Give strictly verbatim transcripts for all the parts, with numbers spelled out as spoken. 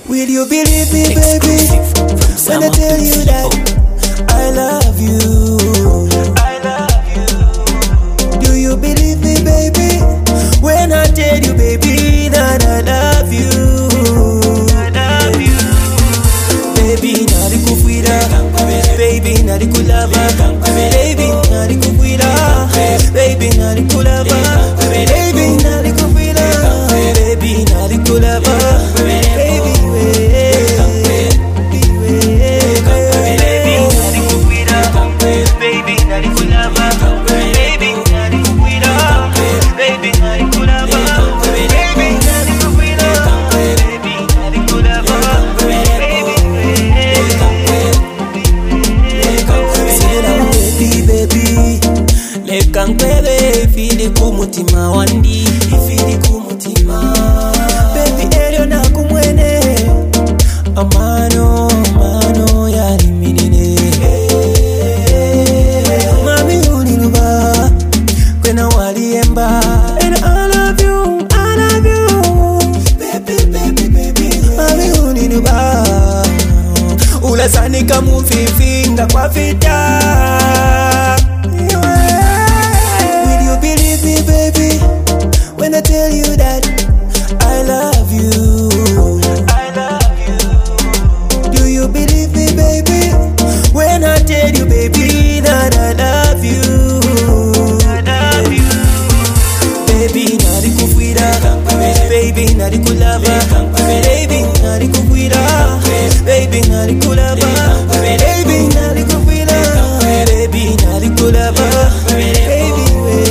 Will you believe me, baby, when I tell you that I love you? I love you. Do you believe me, baby, when I tell you, baby, that I love you? I love you. Baby, nari kufuira, baby, nari kulava, baby, nari kufuira, baby, nari kulava, baby, nari kufuira, baby, nari kulava, baby. Kankwewe ifili kumutima wandi ifili kumutima baby elio na kumwene amano amano yali minine mami uninuba kwena waliemba and I love you I love you baby baby baby mami uninuba ulasanika mufifinga kwa vita. When I tell you that I love you, I love you. Do you believe me, baby? When I tell you, baby, that I love you, I love you. Baby, nari kufuira, baby, nari kulava, baby, nari kufuira, baby, nari kulava, baby, nari kufuira, baby, nari kulava, baby.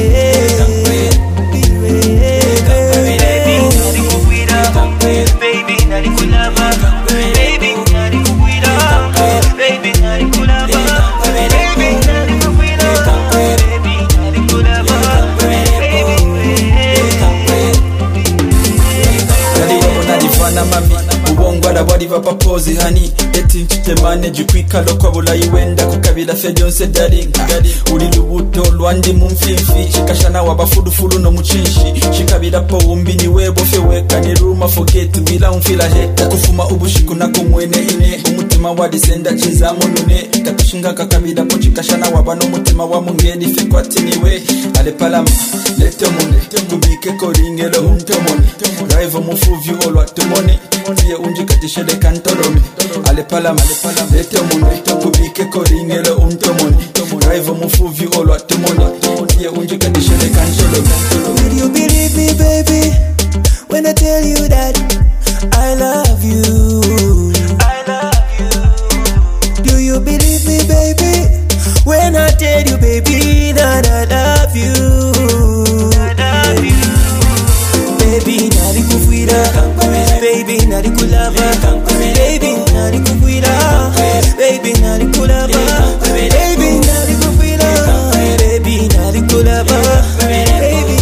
Wadiva papozi hani eti nchitemane jukwika lokwa bulayi wenda kukabila fejonse darling uli lubuto lwandi mumfifi shikashana wabafudufulu no muchinshi shikabila po umbini webo feweka ni ruma forget bila umfila heta kufuma ubushiku na kumwene ine umutima wadisenda chizamu nune katushinga kakabila po chikashana wabano umutima wa mungeni fekwati niwe alepalama lete mune kubike koringelo untomone raivo mufuvyu olwa tumone tiye unji katishele kantolome alepalama lete mune kubike koringelo untomone raivo mufuvyu olwa tumone tiye unji katishele kantolome. Will you believe me, baby, when I tell you that I love you? I love you. Do you believe me, baby, when I tell you, baby, that I love you? I love you. Baby, nari kufuira, baby, nari kulava, baby, nari kufuira, baby, nari kulava, baby, nari kufuira, baby, nari kulava, baby.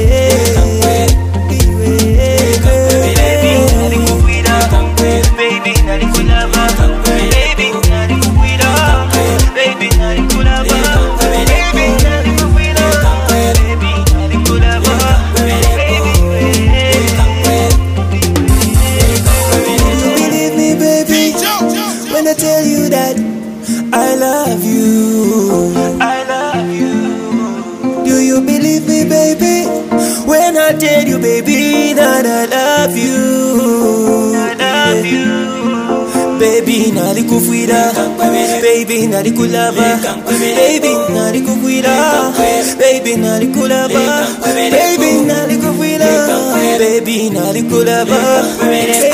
I tell you that I love you, I love you. Do you believe me, baby, when I tell you, baby, that I love you, I love you. Baby, nari kufuira, baby, nari kulava, baby, nari kufuira, baby, nari kulava, baby, nari kufuira, baby, nari kulava.